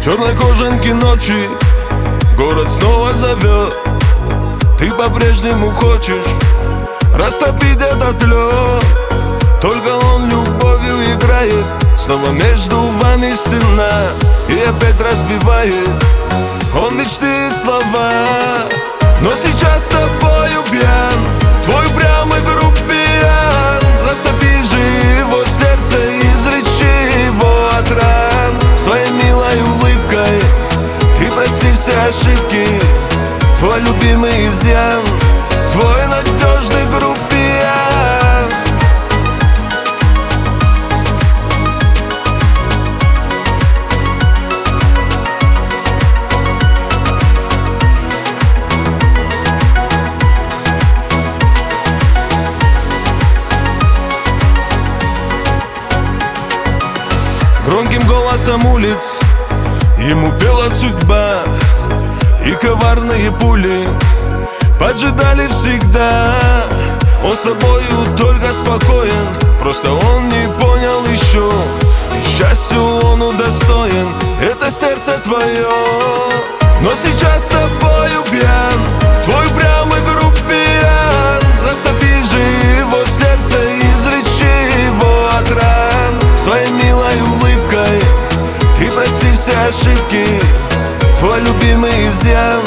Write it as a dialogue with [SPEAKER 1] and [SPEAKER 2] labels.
[SPEAKER 1] черной кожанке ночи город снова зовет. Ты по-прежнему хочешь растопить этот лед. Только он любовью играет. Снова между вами стена и опять разбивает он мечты и слова. Но сейчас с тобою пьян твой упрямый грубиян. Растопи же его сердце, излечи его от ран. Своей милой улыбкой ты прости все ошибки. Твой любимый изъян, твой надежный грубиян. Громким голосом улиц ему пела судьба, и коварные пули поджидали всегда. Он с тобою только спокоен, просто он не понял еще, и счастью он удостоен, это сердце твое. Но сейчас с тобою пьян твой упрямый грубиян. Растопи же его сердце, излечи его от ран. Своей милой улыбкой ты прости все ошибки. Твой любимый изъян,